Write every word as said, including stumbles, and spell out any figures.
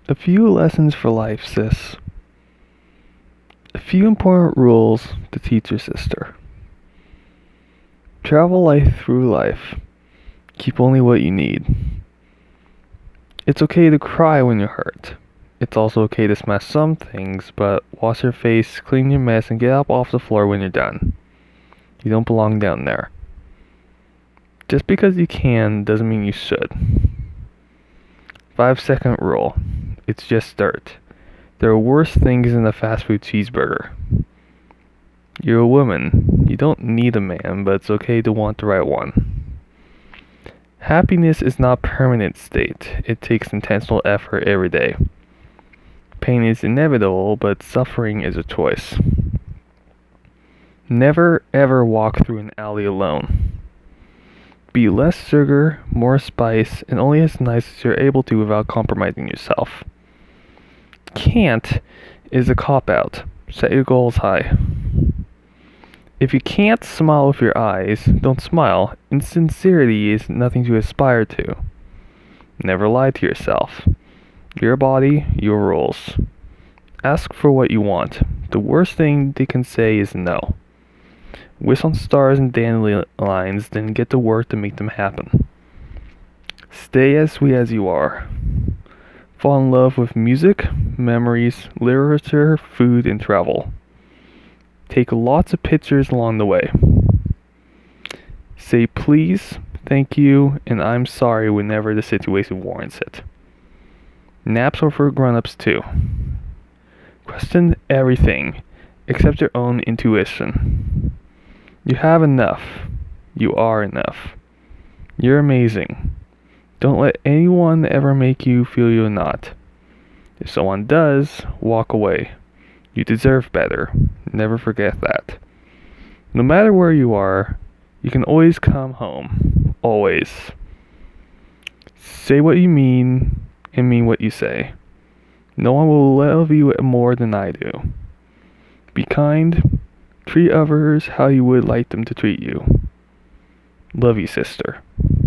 A few lessons for life, sis. A few important rules to teach your sister. Travel light through life. Keep only what you need. It's okay to cry when you're hurt. It's also okay to smash some things, but wash your face, clean your mess, and get up off the floor when you're done. You don't belong down there. Just because you can doesn't mean you should. Five second rule. It's just dirt. There are worse things than a fast food cheeseburger. You're a woman. You don't need a man, but it's okay to want the right one. Happiness is not a permanent state. It takes intentional effort every day. Pain is inevitable, but suffering is a choice. Never ever walk through an alley alone. Be less sugar, more spice, and only as nice as you're able to without compromising yourself. Can't is a cop-out. Set your goals high. If you can't smile with your eyes, don't smile. Insincerity is nothing to aspire to. Never lie to yourself. Your body, your rules. Ask for what you want. The worst thing they can say is no. Wish on stars and dandelions, then get to work to make them happen. Stay as sweet as you are. Fall in love with music, memories, literature, food, and travel. Take lots of pictures along the way. Say please, thank you, and I'm sorry whenever the situation warrants it. Naps are for grown-ups too. Question everything, except your own intuition. You have enough. You are enough. You're amazing. Don't let anyone ever make you feel you're not. If someone does, walk away. You deserve better. Never forget that. No matter where you are, you can always come home. Always. Say what you mean and mean what you say. No one will love you more than I do. Be kind. Treat others how you would like them to treat you. Love you, sister.